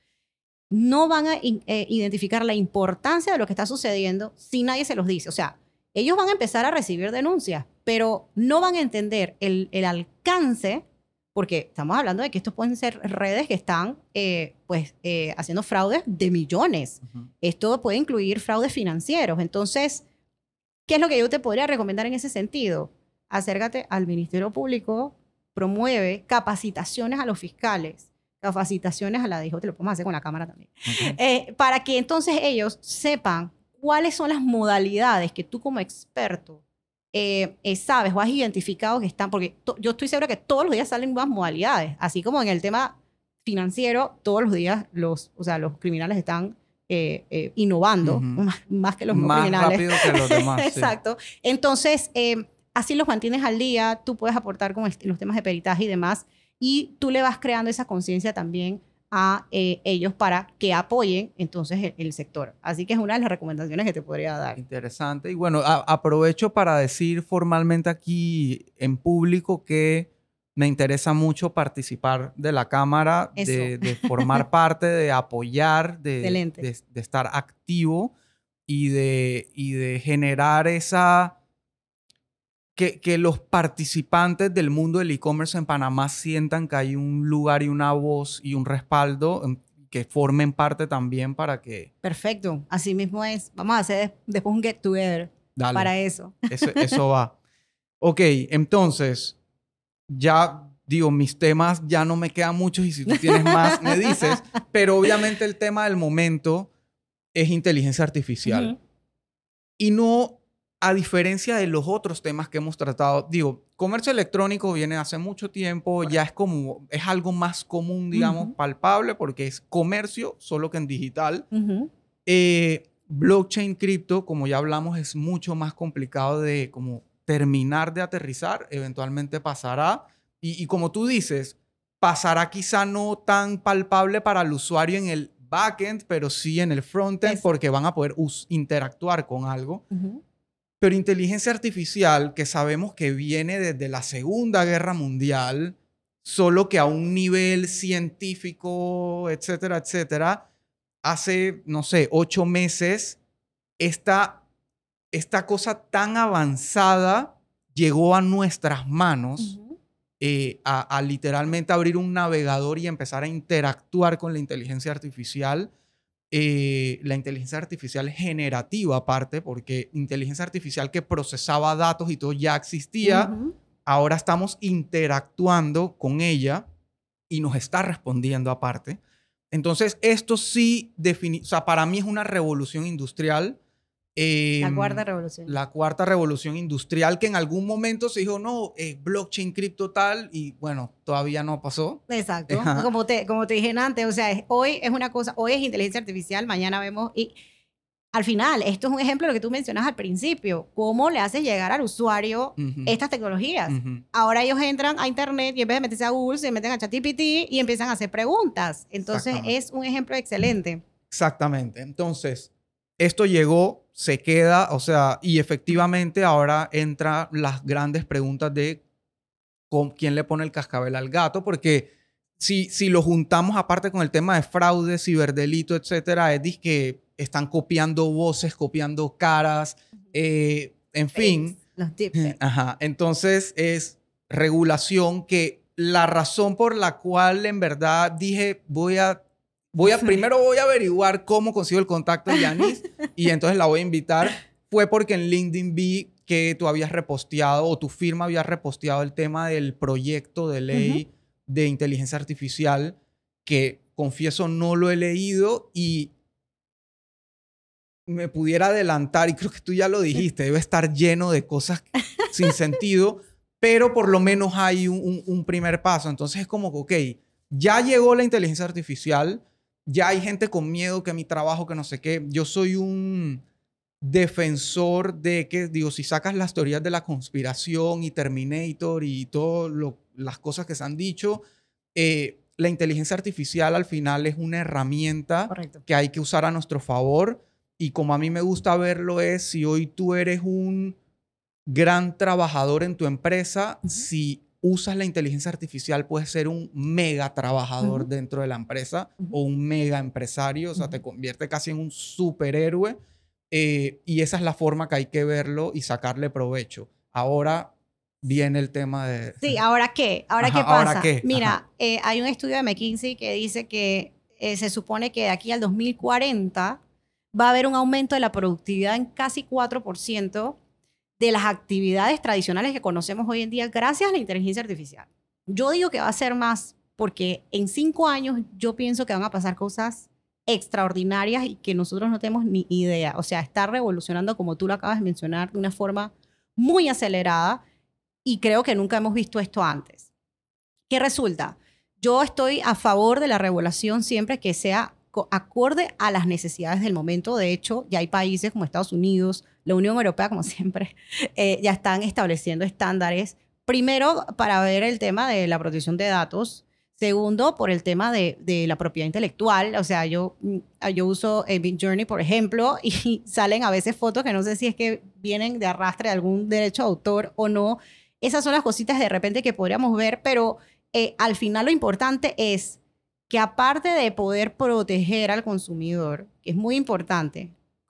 No van a in- eh, identificar la importancia de lo que está sucediendo si nadie se los dice. O sea, ellos van a empezar a recibir denuncias, pero no van a entender el, el alcance, porque estamos hablando de que estos pueden ser redes que están eh, pues, eh, haciendo fraudes de millones. Ujú. Esto puede incluir fraudes financieros. Entonces, ¿qué es lo que yo te podría recomendar en ese sentido? Acércate al Ministerio Público, promueve capacitaciones a los fiscales, capacitaciones a la D I J, te lo podemos hacer con la Cámara también, Ok. eh, para que entonces ellos sepan cuáles son las modalidades que tú como experto eh, eh, sabes o has identificado que están, porque to- yo estoy segura que todos los días salen nuevas modalidades, así como en el tema financiero, todos los días los, o sea, los criminales están eh, eh, innovando, Ujú. más, más que los no Más criminales. rápido que los demás, sí. Exacto. Entonces, eh, así los mantienes al día, tú puedes aportar con este- los temas de peritaje y demás, y tú le vas creando esa conciencia también a eh, ellos para que apoyen entonces el, el sector. Así que es una de las recomendaciones que te podría dar. Interesante. Y bueno, a- aprovecho para decir formalmente aquí en público que me interesa mucho participar de la Cámara, Eso. de, de formar parte, de apoyar, de, Excelente. de- de estar activo. y de, y de generar esa... Que, que los participantes del mundo del e-commerce en Panamá sientan que hay un lugar y una voz y un respaldo que formen parte también para que... Perfecto, así mismo es. Vamos a hacer después un get together Dale, para eso. eso. Eso va. Ok, entonces, ya digo, mis temas ya no me quedan muchos y si tú tienes más, me dices. Pero obviamente el tema del momento es inteligencia artificial. Uh-huh. Y no... A diferencia de los otros temas que hemos tratado, digo, comercio electrónico viene hace mucho tiempo, Correcto. Ya es como, es algo más común, digamos, uh-huh. palpable, porque es comercio, solo que en digital. Uh-huh. Eh, blockchain, cripto, como ya hablamos, es mucho más complicado de como terminar de aterrizar, eventualmente pasará. Y, y como tú dices, pasará quizá no tan palpable para el usuario en el backend, pero sí en el frontend, porque van a poder us- interactuar con algo. Uh-huh. Pero inteligencia artificial, que sabemos que viene desde la Segunda Guerra Mundial, solo que a un nivel científico, etcétera, etcétera, hace, no sé, ocho meses, esta, esta cosa tan avanzada llegó a nuestras manos, uh-huh. eh, a, a literalmente abrir un navegador y empezar a interactuar con la inteligencia artificial. Eh, la inteligencia artificial generativa aparte, porque inteligencia artificial que procesaba datos y todo ya existía, uh-huh. ahora estamos interactuando con ella y nos está respondiendo aparte. Entonces, esto sí, defini- o sea, para mí es una revolución industrial. Eh, la cuarta revolución. La cuarta revolución industrial, que en algún momento se dijo, no, eh, blockchain, cripto tal, y bueno, todavía no pasó. Exacto. Como te, como te dije antes, o sea, es, hoy es una cosa, hoy es inteligencia artificial, mañana vemos, y al final, esto es un ejemplo de lo que tú mencionas al principio, cómo le haces llegar al usuario uh-huh. estas tecnologías. Uh-huh. Ahora ellos entran a internet y en vez de meterse a Google, se meten a ChatGPT y empiezan a hacer preguntas. Entonces, es un ejemplo excelente. Exactamente. Entonces, esto llegó, se queda, o sea, y efectivamente ahora entran las grandes preguntas de con quién le pone el cascabel al gato, porque si, si lo juntamos aparte con el tema de fraude, ciberdelito, etcétera, es que están copiando voces, copiando caras, eh, en Fakes, fin. Los deepfakes. Ajá. Entonces es regulación que la razón por la cual en verdad dije voy a Voy a, primero voy a averiguar cómo consigo el contacto de Yanis y entonces la voy a invitar. Fue porque en LinkedIn vi que tú habías reposteado o tu firma había reposteado el tema del proyecto de ley uh-huh. de inteligencia artificial, que confieso no lo he leído y me pudiera adelantar, y creo que tú ya lo dijiste, debe estar lleno de cosas sin sentido, pero por lo menos hay un, un, un primer paso. Entonces es como que, ok, ya llegó la inteligencia artificial. Ya hay gente con miedo que mi trabajo, que no sé qué. Yo soy un defensor de que, digo, si sacas las teorías de la conspiración y Terminator y todas las cosas que se han dicho, eh, la inteligencia artificial al final es una herramienta Correcto. Que hay que usar a nuestro favor. Y como a mí me gusta verlo es, si hoy tú eres un gran trabajador en tu empresa, uh-huh. si usas la inteligencia artificial, puedes ser un mega trabajador uh-huh. dentro de la empresa uh-huh. o un mega empresario, o sea, uh-huh. te convierte casi en un superhéroe eh, y esa es la forma que hay que verlo y sacarle provecho. Ahora viene el tema de... Sí, ¿ahora qué? ¿Ahora Ajá, qué pasa? ¿ahora qué? Mira, eh, hay un estudio de McKinsey que dice que eh, se supone que de aquí al dos mil cuarenta va a haber un aumento de la productividad en casi cuatro por ciento de las actividades tradicionales que conocemos hoy en día gracias a la inteligencia artificial. Yo digo que va a ser más porque en cinco años yo pienso que van a pasar cosas extraordinarias y que nosotros no tenemos ni idea. O sea, está revolucionando, como tú lo acabas de mencionar, de una forma muy acelerada y creo que nunca hemos visto esto antes. ¿Qué resulta? Yo estoy a favor de la regulación siempre que sea acorde a las necesidades del momento. De hecho, ya hay países como Estados Unidos, la Unión Europea, como siempre, eh, ya están estableciendo estándares. Primero, para ver el tema de la protección de datos. Segundo, por el tema de, de la propiedad intelectual. O sea, yo, yo uso eh, Midjourney, por ejemplo, y salen a veces fotos que no sé si es que vienen de arrastre de algún derecho de autor o no. Esas son las cositas de repente que podríamos ver, pero eh, al final lo importante es que aparte de poder proteger al consumidor, que es muy importante,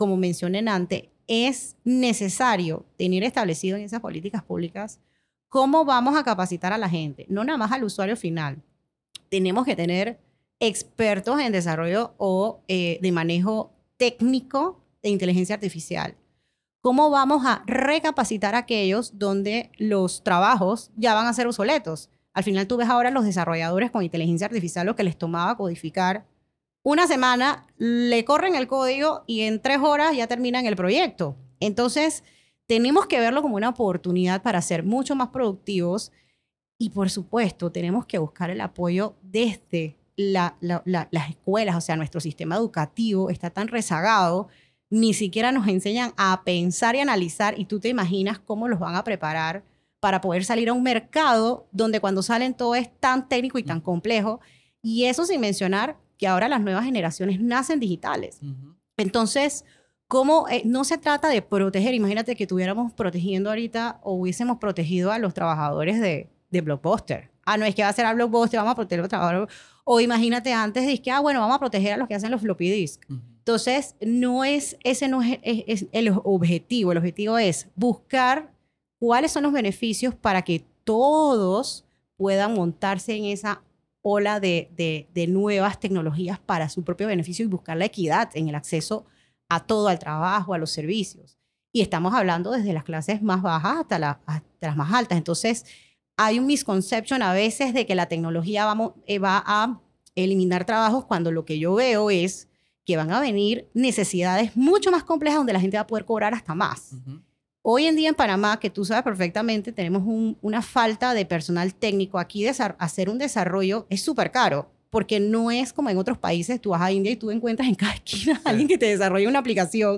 como mencioné antes, es necesario tener establecido en esas políticas públicas cómo vamos a capacitar a la gente, no nada más al usuario final. Tenemos que tener expertos en desarrollo o eh, de manejo técnico de inteligencia artificial. ¿Cómo vamos a recapacitar a aquellos donde los trabajos ya van a ser obsoletos? Al final tú ves ahora los desarrolladores con inteligencia artificial lo que les tomaba codificar una semana, le corren el código y en tres horas ya terminan el proyecto. Entonces, tenemos que verlo como una oportunidad para ser mucho más productivos y, por supuesto, tenemos que buscar el apoyo desde la, la, la, las escuelas. O sea, nuestro sistema educativo está tan rezagado, ni siquiera nos enseñan a pensar y analizar y tú te imaginas cómo los van a preparar para poder salir a un mercado donde cuando salen todo es tan técnico y tan complejo. Y eso sin mencionar que ahora las nuevas generaciones nacen digitales. Uh-huh. Entonces, ¿cómo, eh, no se trata de proteger? Imagínate que estuviéramos protegiendo ahorita o hubiésemos protegido a los trabajadores de, de Blockbuster. Ah, no, es que va a ser a Blockbuster, vamos a proteger a los trabajadores. O imagínate antes, de que, ah, bueno, vamos a proteger a los que hacen los floppy disk. Uh-huh. Entonces, no es, ese no es, es, es el objetivo. El objetivo es buscar cuáles son los beneficios para que todos puedan montarse en esa ola de, de, de nuevas tecnologías para su propio beneficio y buscar la equidad en el acceso a todo, al trabajo, a los servicios. Y estamos hablando desde las clases más bajas hasta, la, hasta las más altas. Entonces, hay un misconception a veces de que la tecnología vamos, eh, va a eliminar trabajos cuando lo que yo veo es que van a venir necesidades mucho más complejas donde la gente va a poder cobrar hasta más. Uh-huh. Hoy en día en Panamá, que tú sabes perfectamente, tenemos un, una falta de personal técnico. Aquí hacer un desarrollo es súper caro, porque no es como en otros países. Tú vas a India y tú encuentras en cada esquina a alguien que te desarrolle una aplicación.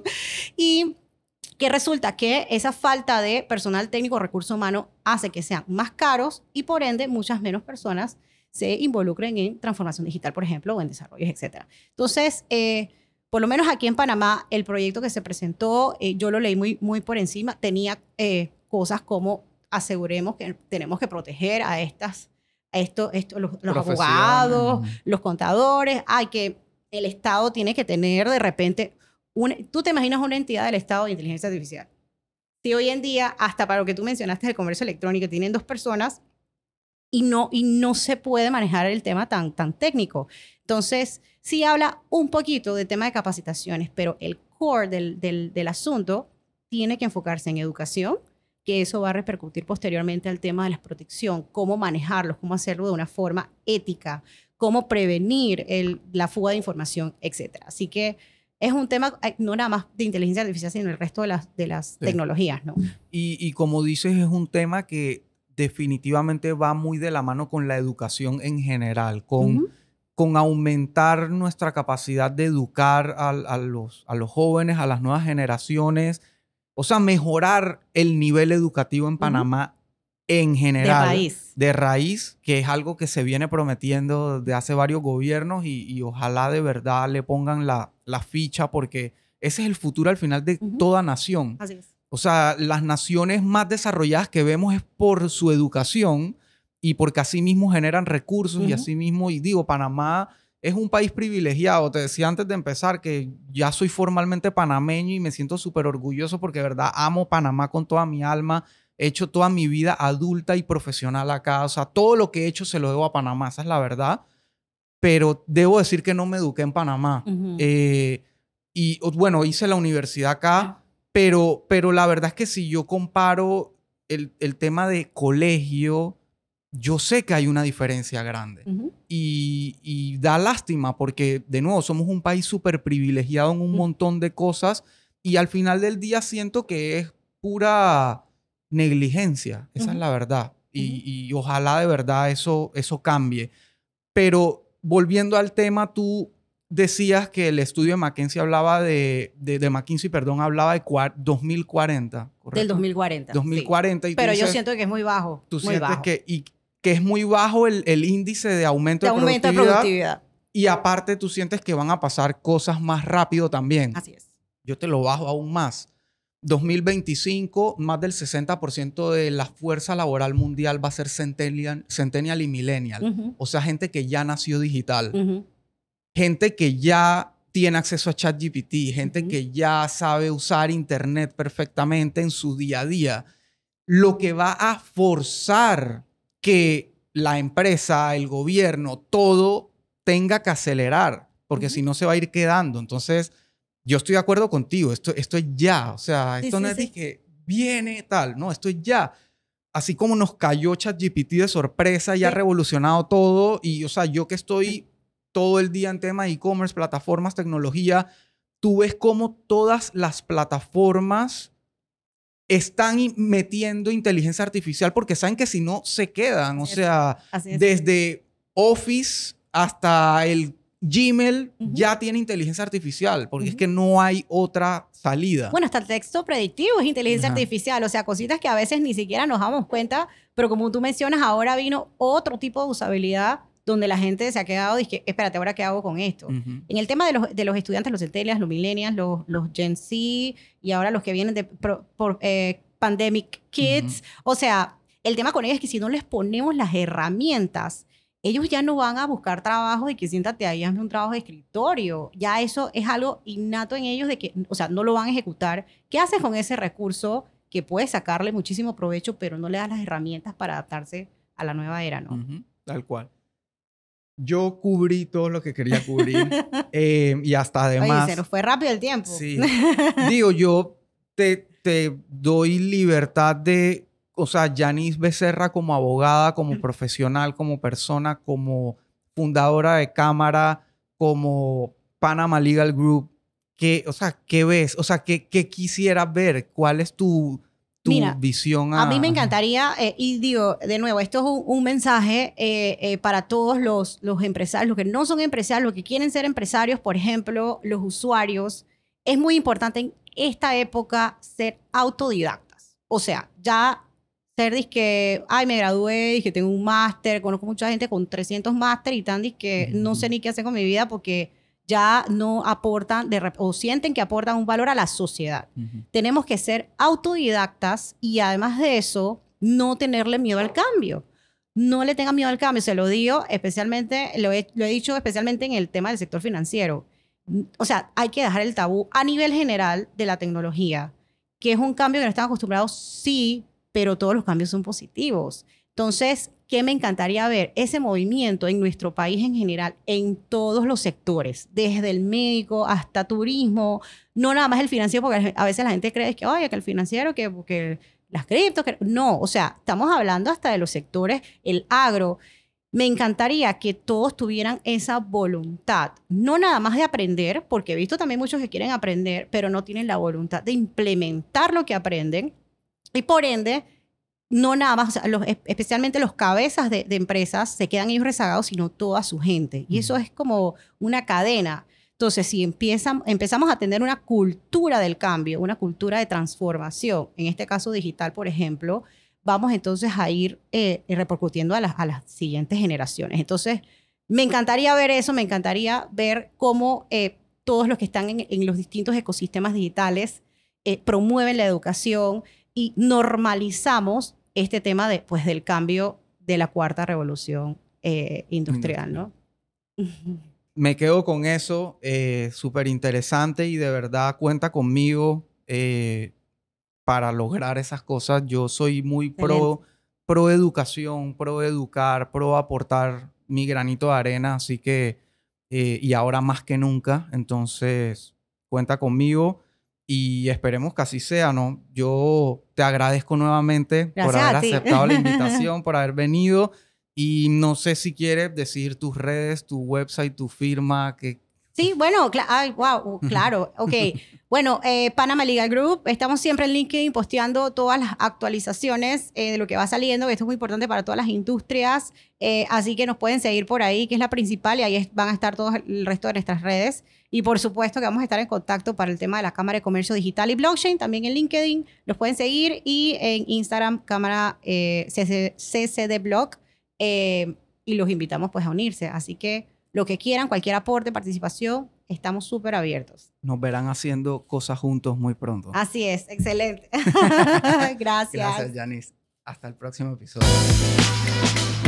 Y que resulta que esa falta de personal técnico, recurso humano, hace que sean más caros y por ende muchas menos personas se involucren en transformación digital, por ejemplo, o en desarrollos, etcétera. Entonces, eh, por lo menos aquí en Panamá, el proyecto que se presentó, eh, yo lo leí muy, muy por encima, tenía eh, cosas como aseguremos que tenemos que proteger a estas, a esto, esto, los, los abogados, los contadores, hay que el Estado tiene que tener de repente, una, tú te imaginas una entidad del Estado de inteligencia artificial. Si hoy en día, hasta para lo que tú mencionaste del comercio electrónico, tienen dos personas y no, y no se puede manejar el tema tan, tan técnico. Entonces, sí habla un poquito del tema de capacitaciones, pero el core del, del, del asunto tiene que enfocarse en educación, que eso va a repercutir posteriormente al tema de la protección, cómo manejarlos, cómo hacerlo de una forma ética, cómo prevenir el, la fuga de información, etcétera. Así que es un tema no nada más de inteligencia artificial, sino el resto de las, de las sí. tecnologías, ¿no? Y, y como dices, es un tema que definitivamente va muy de la mano con la educación en general, con... Uh-huh. con aumentar nuestra capacidad de educar a, a, los, a los jóvenes, a las nuevas generaciones, o sea, mejorar el nivel educativo en Panamá uh-huh. en general. De raíz. De raíz, que es algo que se viene prometiendo desde hace varios gobiernos y, y ojalá de verdad le pongan la, la ficha porque ese es el futuro al final de uh-huh. toda nación. Así es. O sea, las naciones más desarrolladas que vemos es por su educación y porque así mismo generan recursos uh-huh. y así mismo, y digo, Panamá es un país privilegiado. Te decía antes de empezar que ya soy formalmente panameño y me siento súper orgulloso porque de verdad amo Panamá con toda mi alma. He hecho toda mi vida adulta y profesional acá. O sea, todo lo que he hecho se lo debo a Panamá, esa es la verdad. Pero debo decir que no me eduqué en Panamá. Uh-huh. Eh, y bueno, hice la universidad acá, uh-huh. pero, pero la verdad es que si yo comparo el, el tema de colegio, yo sé que hay una diferencia grande. Uh-huh. y, y da lástima porque, de nuevo, somos un país súper privilegiado en un uh-huh. montón de cosas y al final del día siento que es pura negligencia. Esa uh-huh. es la verdad. Y, uh-huh. y ojalá de verdad eso, eso cambie. Pero volviendo al tema, tú decías que el estudio de McKinsey hablaba de, de, de McKinsey, perdón, hablaba de cua- dos mil cuarenta, ¿correcto? Del dos mil cuarenta. dos mil cuarenta. Sí. Y pero dices, yo siento que es muy bajo. Tú muy sientes bajo. que... Y, que es muy bajo el, el índice de aumento de, de, aumento productividad, de productividad. Y aparte tú sientes que van a pasar cosas más rápido también. Así es. Yo te lo bajo aún más. dos mil veinticinco, más del sesenta por ciento de la fuerza laboral mundial va a ser centennial, centennial y millennial. Uh-huh. O sea, gente que ya nació digital. Uh-huh. Gente que ya tiene acceso a ChatGPT, gente uh-huh. que ya sabe usar Internet perfectamente en su día a día. Lo que va a forzar que la empresa, el gobierno, todo tenga que acelerar, porque uh-huh. si no se va a ir quedando. Entonces, yo estoy de acuerdo contigo, esto, esto es ya, o sea, esto sí, no sí, es sí. de que viene tal, no, esto es ya. Así como nos cayó ChatGPT de sorpresa y sí. ha revolucionado todo, y o sea, yo que estoy sí. todo el día en tema de e-commerce, plataformas, tecnología, tú ves cómo todas las plataformas están metiendo inteligencia artificial porque saben que si no se quedan. O sea, desde Office hasta el Gmail uh-huh. ya tiene inteligencia artificial porque uh-huh. es que no hay otra salida. Bueno, hasta el texto predictivo es inteligencia uh-huh. artificial. O sea, cositas que a veces ni siquiera nos damos cuenta, pero como tú mencionas, ahora vino otro tipo de usabilidad donde la gente se ha quedado y dice, espérate, ¿ahora qué hago con esto? Uh-huh. En el tema de los, de los estudiantes, los centennials, los millennials, los, los Gen Z y ahora los que vienen de pro, por, eh, Pandemic Kids, uh-huh. o sea, el tema con ellos es que si no les ponemos las herramientas, ellos ya no van a buscar trabajo de que siéntate ahí, hazme un trabajo de escritorio. Ya eso es algo innato en ellos de que, o sea, no lo van a ejecutar. ¿Qué haces con ese recurso que puedes sacarle muchísimo provecho, pero no le das las herramientas para adaptarse a la nueva era, ¿no? Uh-huh. Tal cual. Yo cubrí todo lo que quería cubrir eh, y hasta además... Oye, se nos fue rápido el tiempo. Sí. Digo, yo te, te doy libertad de... O sea, Yanis Becerra como abogada, como profesional, como persona, como fundadora de cámara, como Panama Legal Group. ¿Qué, o sea, ¿qué ves? O sea, ¿qué, qué quisieras ver? ¿Cuál es tu... tu Mira, visión a... a mí me encantaría, eh, y digo, de nuevo, esto es un, un mensaje eh, eh, para todos los, los empresarios, los que no son empresarios, los que quieren ser empresarios, por ejemplo, los usuarios. Es muy importante en esta época ser autodidactas. O sea, ya ser disque, ay, me gradué, dije, tengo un máster, conozco mucha gente con trescientos máster y tan disque, uh-huh. no sé ni qué hacer con mi vida porque ya no aportan de, o sienten que aportan un valor a la sociedad. Uh-huh. Tenemos que ser autodidactas y además de eso, no tenerle miedo al cambio. No le tengan miedo al cambio, se lo digo especialmente, lo he, lo he dicho especialmente en el tema del sector financiero. O sea, hay que dejar el tabú a nivel general de la tecnología, que es un cambio que no están acostumbrados, sí, pero todos los cambios son positivos. Entonces, ¿qué me encantaría ver? Ese movimiento en nuestro país en general, en todos los sectores, desde el médico hasta turismo, no nada más el financiero, porque a veces la gente cree que, oye, que el financiero, que, que las criptos, que... no, o sea, estamos hablando hasta de los sectores, el agro. Me encantaría que todos tuvieran esa voluntad, no nada más de aprender, porque he visto también muchos que quieren aprender, pero no tienen la voluntad de implementar lo que aprenden. Y por ende, no nada más, o sea, los, especialmente los cabezas de, de empresas se quedan ellos rezagados, sino toda su gente. Y eso es como una cadena. Entonces, si empiezan, empezamos a tener una cultura del cambio, una cultura de transformación, en este caso digital, por ejemplo, vamos entonces a ir eh, repercutiendo a las, a las siguientes generaciones. Entonces, me encantaría ver eso, me encantaría ver cómo eh, todos los que están en, en los distintos ecosistemas digitales eh, promueven la educación y normalizamos este tema de, pues, del cambio de la cuarta revolución eh, industrial, ¿no? Me quedo con eso, eh, súper interesante y de verdad cuenta conmigo eh, para lograr esas cosas. Yo soy muy pro, pro educación, pro educar, pro aportar mi granito de arena, así que, eh, y ahora más que nunca, entonces cuenta conmigo. Y esperemos que así sea, ¿no? Yo te agradezco nuevamente Gracias por haber a ti. aceptado la invitación, por haber venido. Y no sé si quieres decir tus redes, tu website, tu firma, que... Sí, bueno, cl- ay, wow, claro, ok. Bueno, eh, Panama Legal Group, estamos siempre en LinkedIn posteando todas las actualizaciones eh, de lo que va saliendo. Esto es muy importante para todas las industrias, eh, así que nos pueden seguir por ahí, que es la principal, y ahí es, van a estar todo el resto de nuestras redes. Y por supuesto que vamos a estar en contacto para el tema de la Cámara de Comercio Digital y Blockchain, también en LinkedIn, los pueden seguir, y en Instagram, Cámara eh, C C D Blog, eh, y los invitamos pues a unirse. Así que lo que quieran, cualquier aporte, participación, estamos súper abiertos. Nos verán haciendo cosas juntos muy pronto. Así es, excelente. Gracias. Gracias, Yanis. Hasta el próximo episodio.